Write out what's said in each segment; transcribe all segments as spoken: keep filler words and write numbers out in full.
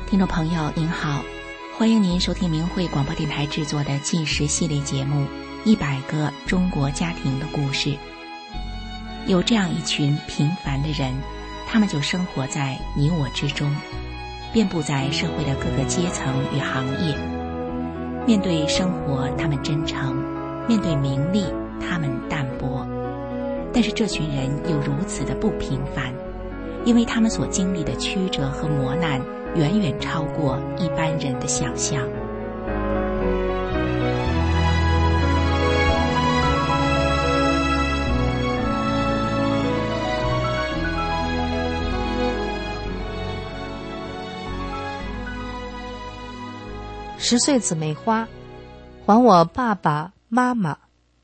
听众朋友您好，欢迎您收听明慧广播电台制作的纪实系列节目《一百个中国家庭的故事》。有这样一群平凡的人，他们就生活在你我之中，遍布在社会的各个阶层与行业。面对生活他们真诚，面对名利他们淡薄，但是这群人又如此的不平凡，因为他们所经历的曲折和磨难远远超过一般人的想象。 十岁姊妹花，还我爸爸妈妈。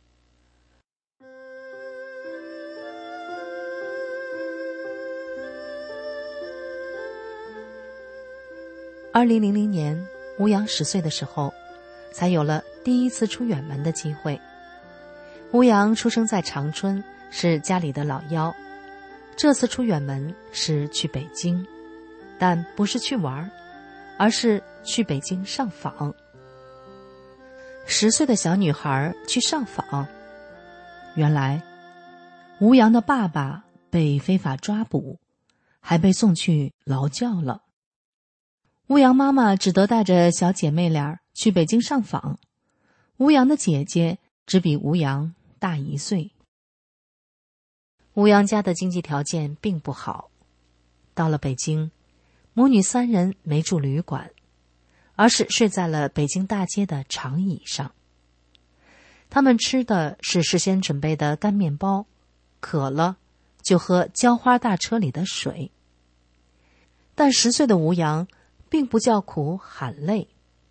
二零零零年，吴阳十岁的时候，才有了第一次出远门的机会。吴阳出生在长春，是家里的老幺。这次出远门是去北京，但不是去玩，而是去北京上访。十岁的小女孩去上访，原来吴阳的爸爸被非法抓捕，还被送去劳教了。吴阳妈妈只得带着小姐妹俩去北京上访，吴阳的姐姐只比吴阳大一岁。吴阳家的经济条件并不好，到了北京，母女三人没住旅馆，而是睡在了北京大街的长椅上。他们吃的是事先准备的干面包，渴了就喝浇花大车里的水。但十岁的吴阳并不叫苦喊累。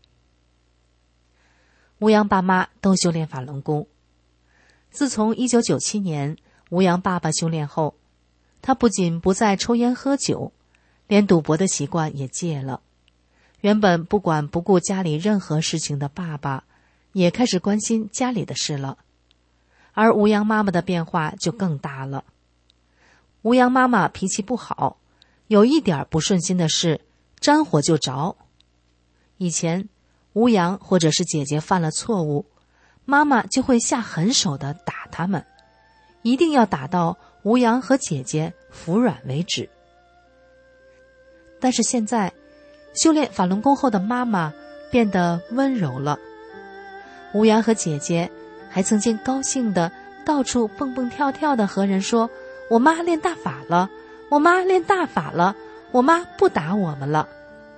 吴阳爸妈都修炼法轮功。自从一九九七年吴阳爸爸修炼后，他不仅不再抽烟喝酒，连赌博的习惯也戒了。原本不管不顾家里任何事情的爸爸，也开始关心家里的事了。而吴阳妈妈的变化就更大了。吴阳妈妈脾气不好，有一点不顺心的事沾火就着。以前吴阳或者是姐姐犯了错误，妈妈就会下狠手的打他们，一定要打到吴阳和姐姐服软为止。但是现在修炼法轮功后的妈妈变得温柔了。吴阳和姐姐还曾经高兴的到处蹦蹦跳跳的和人说，我妈练大法了，我妈练大法了，我妈不打我们了。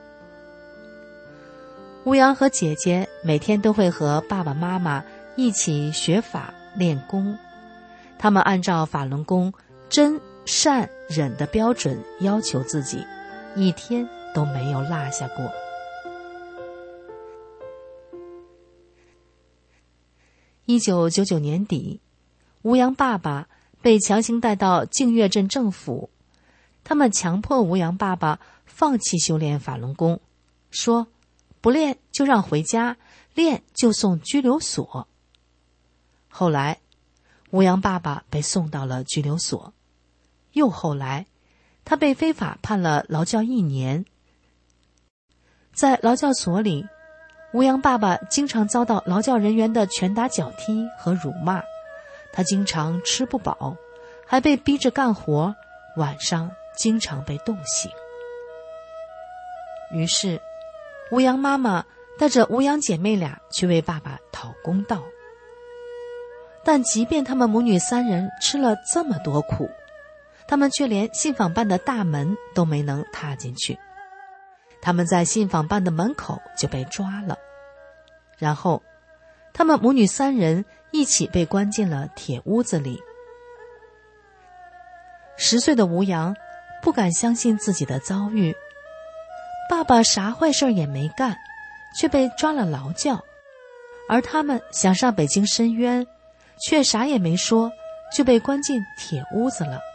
吴阳和姐姐每天都会和爸爸妈妈一起学法练功，他们按照法轮功真善忍的标准要求自己，一天都没有落下过。一九九九年底，吴阳爸爸被强行带到净月镇政府，他们强迫吴阳爸爸放弃修炼法轮功，说不练就让回家，练就送拘留所。后来吴阳爸爸被送到了拘留所，又后来他被非法判了劳教一年。在劳教所里，吴阳爸爸经常遭到劳教人员的拳打脚踢和辱骂，他经常吃不饱，还被逼着干活，晚上经常被冻醒。于是吴阳妈妈带着吴阳姐妹俩去为爸爸讨公道。但即便他们母女三人吃了这么多苦，他们却连信访办的大门都没能踏进去。他们在信访办的门口就被抓了，然后他们母女三人一起被关进了铁屋子里。十岁的吴阳不敢相信自己的遭遇，爸爸啥坏事也没干，却被抓了劳教，而他们想上北京申冤，却啥也没说，就被关进铁屋子了。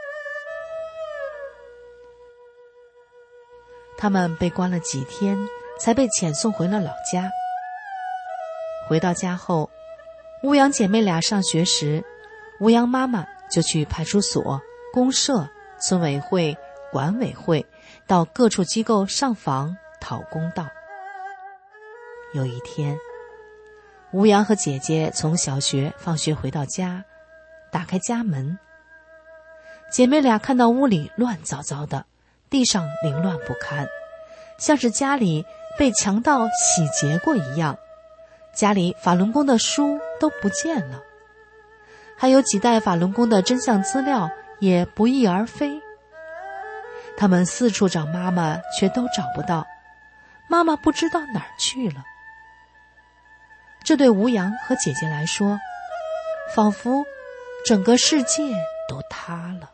他们被关了几天，才被遣送回了老家。回到家后，吴阳姐妹俩上学时，吴阳妈妈就去派出所、公社、村委会、管委会到各处机构上访讨公道。有一天，吴阳和姐姐从小学放学回到家，打开家门，姐妹俩看到屋里乱糟糟的，地上凌乱不堪，像是家里被强盗洗劫过一样，家里法轮功的书都不见了，还有几袋法轮功的真相资料也不翼而飞。他们四处找妈妈，却都找不到，妈妈不知道哪儿去了。这对吴阳和姐姐来说，仿佛整个世界都塌了。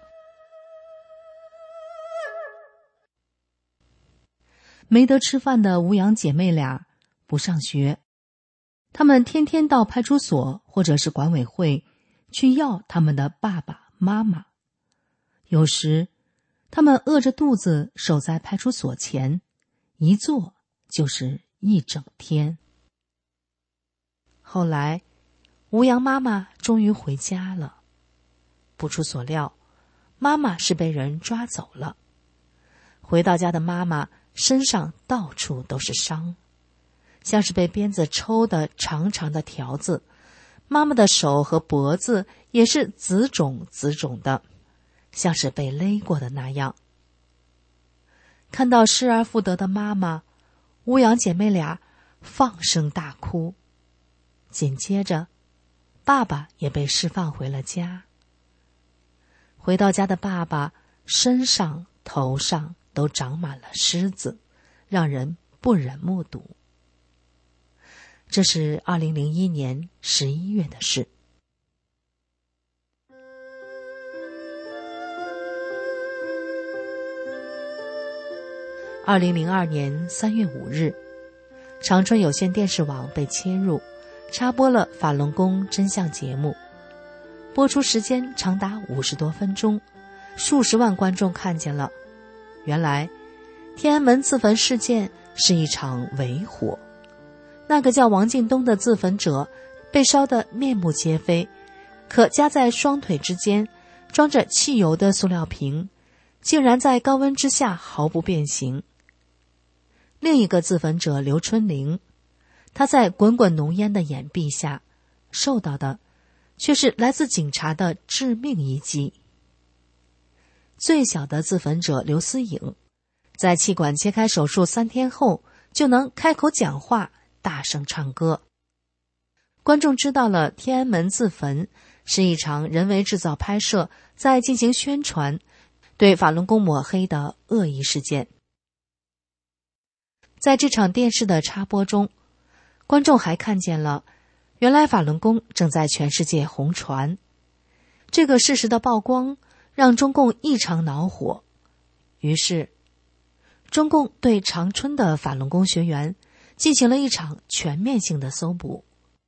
没得吃饭的吴阳姐妹俩不上学，她们天天到派出所或者是管委会去要他们的爸爸妈妈。有时他们饿着肚子守在派出所前，一坐就是一整天。后来吴阳妈妈终于回家了，不出所料，妈妈是被人抓走了。回到家的妈妈身上到处都是伤，像是被鞭子抽的长长的条子，妈妈的手和脖子也是紫肿紫肿的，像是被勒过的那样。看到失而复得的妈妈，吴阳姐妹俩放声大哭。紧接着，爸爸也被释放回了家。回到家的爸爸身上头上都长满了虱子，让人不忍目睹。这是二零零一年十一月的事。二零零二年三月五日，长春有线电视网被切入，插播了法轮功真相节目，播出时间长达五十多分钟，数十万观众看见了。原来，天安门自焚事件是一场伪火，那个叫王敬东的自焚者被烧得面目皆非，可夹在双腿之间装着汽油的塑料瓶，竟然在高温之下毫不变形。另一个自焚者刘春玲，他在滚滚浓烟的掩蔽下，受到的却是来自警察的致命一击。最小的自焚者刘思颖，在气管切开手术三天后就能开口讲话，大声唱歌。观众知道了天安门自焚是一场人为制造拍摄，在进行宣传，对法轮功抹黑的恶意事件。在这场电视的插播中，观众还看见了，原来法轮功正在全世界红传。这个事实的曝光让中共异常恼火，于是中共对长春的法轮功学员进行了一场全面性的搜捕。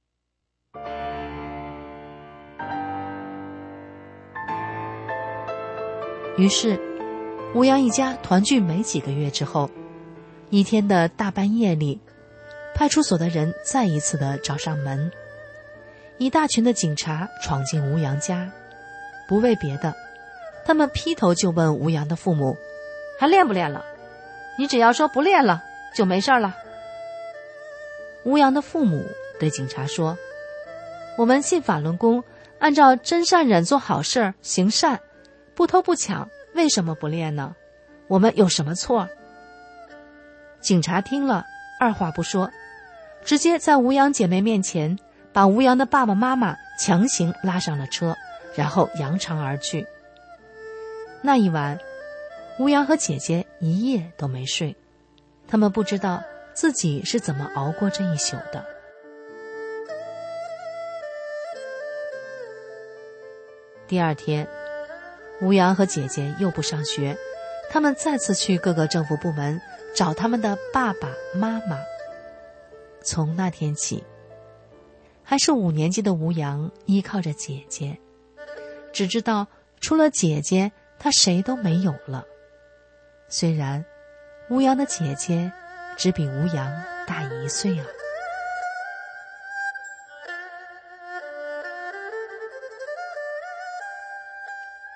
于是吴阳一家团聚没几个月之后，一天的大半夜里，派出所的人再一次的找上门，一大群的警察闯进吴阳家，不为别的，他们劈头就问吴阳的父母，还练不练了？你只要说不练了就没事了。吴阳的父母对警察说，我们信法轮功，按照真善忍做好事行善，不偷不抢，为什么不练呢？我们有什么错？警察听了二话不说，直接在吴阳姐妹面前把吴阳的爸爸妈妈强行拉上了车，然后扬长而去。那一晚，吴阳和姐姐一夜都没睡，他们不知道自己是怎么熬过这一宿的。第二天，吴阳和姐姐又不上学，他们再次去各个政府部门找他们的爸爸妈妈。从那天起，还是五年级的吴阳依靠着姐姐，只知道除了姐姐，他谁都没有了。虽然吴阳的姐姐只比吴阳大一岁啊。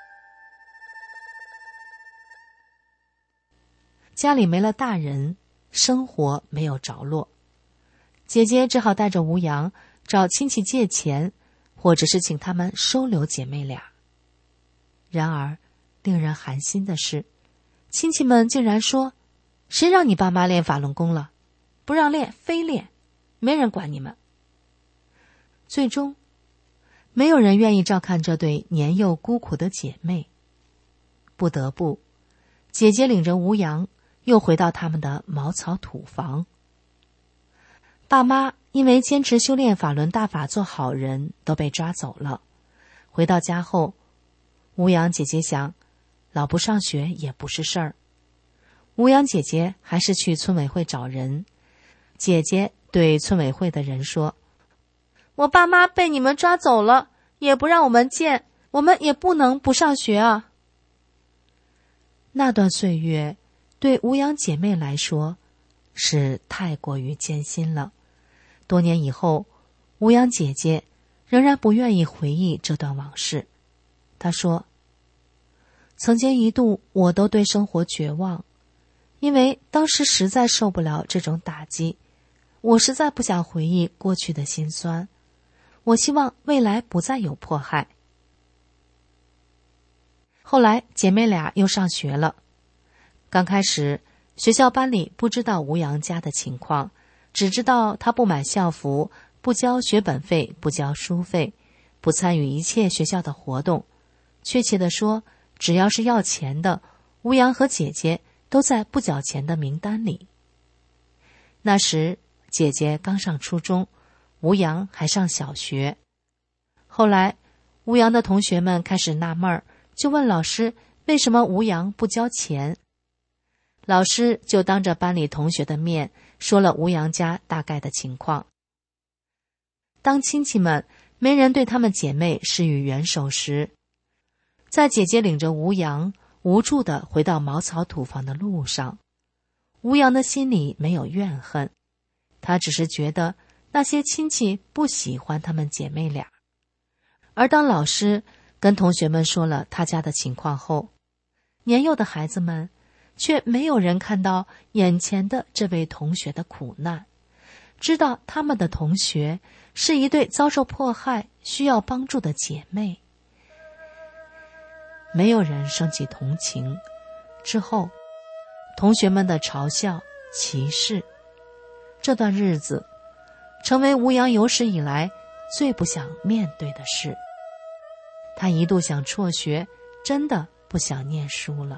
家里没了大人， 生活没有着落。姐姐只好带着吴阳找亲戚借钱，或者是请他们收留姐妹俩。然而令人寒心的是，亲戚们竟然说，谁让你爸妈练法轮功了，不让练非练，没人管你们。最终没有人愿意照看这对年幼孤苦的姐妹，不得不，姐姐领着吴阳又回到他们的茅草土房。爸妈因为坚持修炼法轮大法做好人，都被抓走了。回到家后，吴阳姐姐想，老不上学也不是事儿。吴阳姐姐还是去村委会找人。姐姐对村委会的人说，我爸妈被你们抓走了，也不让我们见，我们也不能不上学啊。那段岁月对吴阳姐妹来说是太过于艰辛了。多年以后，吴阳姐姐仍然不愿意回忆这段往事。她说，曾经一度我都对生活绝望，因为当时实在受不了这种打击，我实在不想回忆过去的辛酸，我希望未来不再有迫害。后来姐妹俩又上学了，刚开始学校班里不知道吴阳家的情况，只知道他不买校服，不交学本费，不交书费，不参与一切学校的活动。确切地说，只要是要钱的，吴阳和姐姐都在不缴钱的名单里。那时姐姐刚上初中，吴阳还上小学。后来吴阳的同学们开始纳闷儿，就问老师为什么吴阳不交钱。老师就当着班里同学的面说了吴阳家大概的情况。当亲戚们没人对她们姐妹施予援手时，在姐姐领着吴阳无助地回到茅草土房的路上，吴阳的心里没有怨恨，他只是觉得那些亲戚不喜欢她们姐妹俩。而当老师跟同学们说了他家的情况后，年幼的孩子们却没有人看到眼前的这位同学的苦难，知道他们的同学是一对遭受迫害需要帮助的姐妹。没有人升起同情。之后同学们的嘲笑、歧视，这段日子成为吴阳有史以来最不想面对的事。他一度想辍学，真的不想念书了。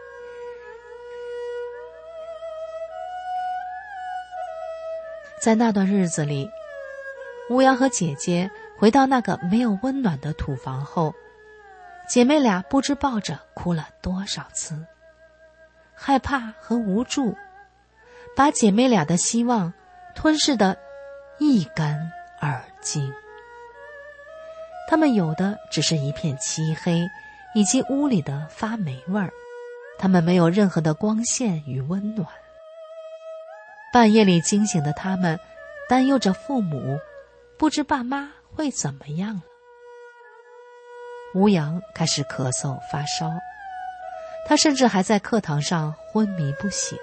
在那段日子里，吴阳和姐姐回到那个没有温暖的土房后，姐妹俩不知抱着哭了多少次。害怕和无助把姐妹俩的希望吞噬得一干二净。她们有的只是一片漆黑，以及屋里的发霉味儿，她们没有任何的光线与温暖。半夜里惊醒的她们担忧着父母，不知爸妈会怎么样了。吴阳开始咳嗽发烧，他甚至还在课堂上昏迷不醒。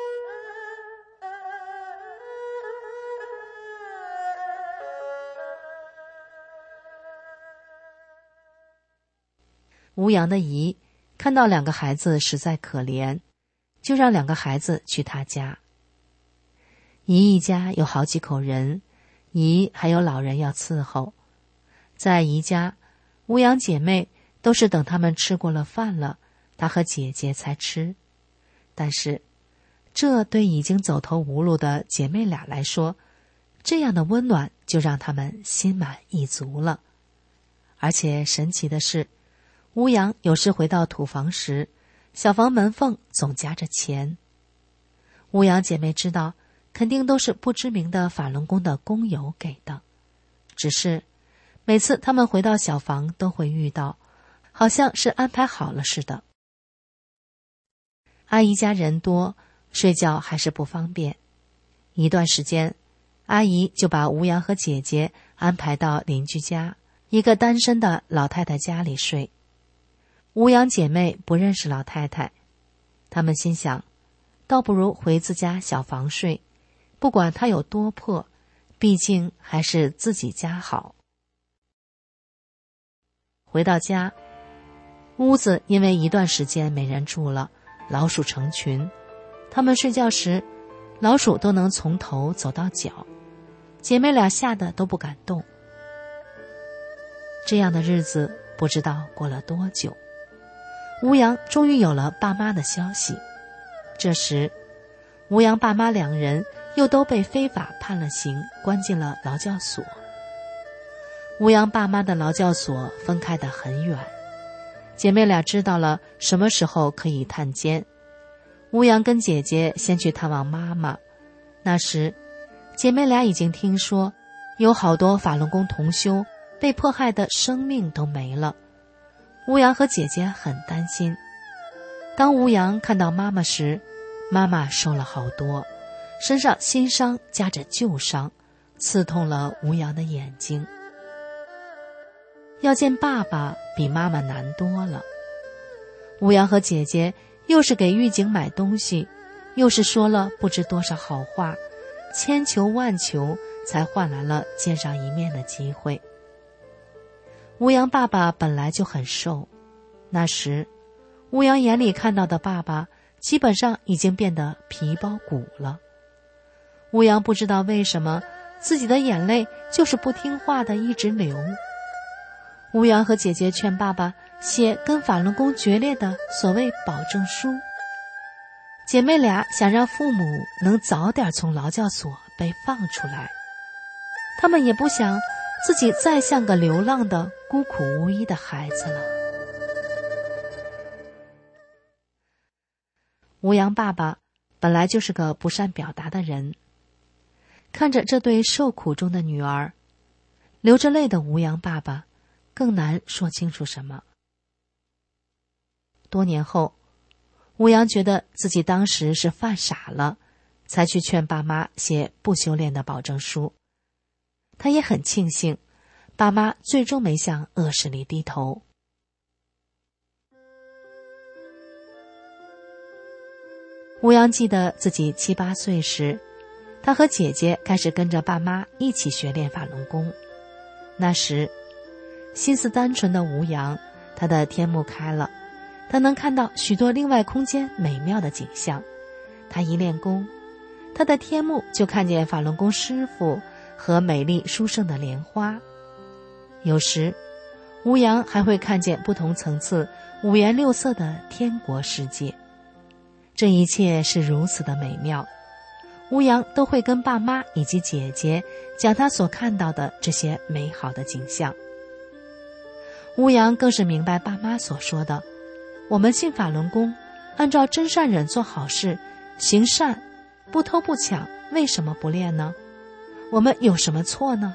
吴阳的姨看到两个孩子实在可怜，就让两个孩子去他家。姨一家有好几口人，姨还有老人要伺候。在姨家，吴阳姐妹都是等他们吃过了饭了，她和姐姐才吃。但是这对已经走投无路的姐妹俩来说，这样的温暖就让她们心满意足了。而且神奇的是，吴阳有时回到土房时，小房门缝总夹着钱。吴阳姐妹知道肯定都是不知名的法轮功的工友给的，只是每次他们回到小房都会遇到，好像是安排好了似的。阿姨家人多，睡觉还是不方便。一段时间，阿姨就把吴阳和姐姐安排到邻居家一个单身的老太太家里睡。吴阳姐妹不认识老太太，她们心想， 倒不如回自家小房睡，不管它有多破，毕竟还是自己家好。回到家，屋子因为一段时间没人住了，老鼠成群，它们睡觉时，老鼠都能从头走到脚，姐妹俩吓得都不敢动。这样的日子不知道过了多久，吴阳终于有了爸妈的消息。这时，吴阳爸妈两人又都被非法判了刑，关进了劳教所。吴阳爸妈的劳教所分开得很远，姐妹俩知道了什么时候可以探监。吴阳跟姐姐先去探望妈妈，那时姐妹俩已经听说有好多法轮功同修被迫害的生命都没了。吴阳和姐姐很担心。当吴阳看到妈妈时，妈妈瘦了好多，身上新伤夹着旧伤，刺痛了吴阳的眼睛。要见爸爸比妈妈难多了。吴阳和姐姐又是给狱警买东西，又是说了不知多少好话，千求万求才换来了见上一面的机会。吴阳爸爸本来就很瘦，那时吴阳眼里看到的爸爸基本上已经变得皮包骨了。吴阳不知道为什么自己的眼泪就是不听话的一直流。吴阳和姐姐劝爸爸写跟法轮功决裂的所谓保证书，姐妹俩想让父母能早点从劳教所被放出来，他们也不想自己再像个流浪的孤苦无依的孩子了。吴阳爸爸本来就是个不善表达的人，看着这对受苦中的女儿，流着泪的吴阳爸爸更难说清楚什么。多年后，吴阳觉得自己当时是犯傻了，才去劝爸妈写不修炼的保证书。他也很庆幸，爸妈最终没向恶势力低头。吴阳记得自己七八岁时，他和姐姐开始跟着爸妈一起学练法轮功。那时心思单纯的吴阳，他的天目开了，他能看到许多另外空间美妙的景象。他一练功，他的天目就看见法轮功师父和美丽殊胜的莲花。有时吴阳还会看见不同层次五颜六色的天国世界。这一切是如此的美妙，吴阳都会跟爸妈以及姐姐讲他所看到的这些美好的景象。吴阳更是明白爸妈所说的，我们信法轮功，按照真善忍做好事，行善，不偷不抢，为什么不练呢？我们有什么错呢？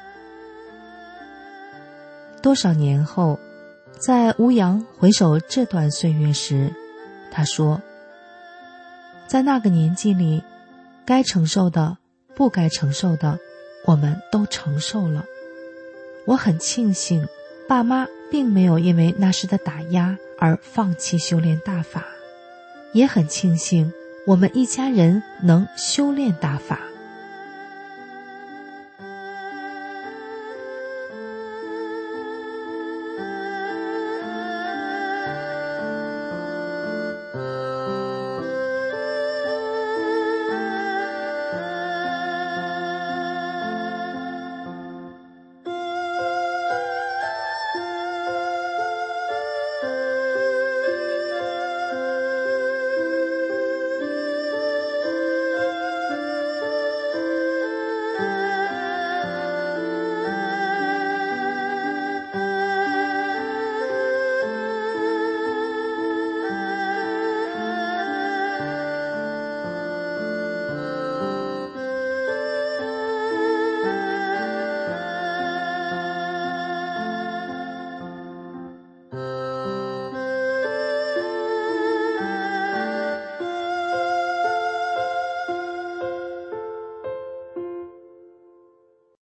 多少年后，在吴阳回首这段岁月时，他说，在那个年纪里，该承受的，不该承受的，我们都承受了。我很庆幸爸妈并没有因为那时的打压而放弃修炼大法，也很庆幸我们一家人能修炼大法。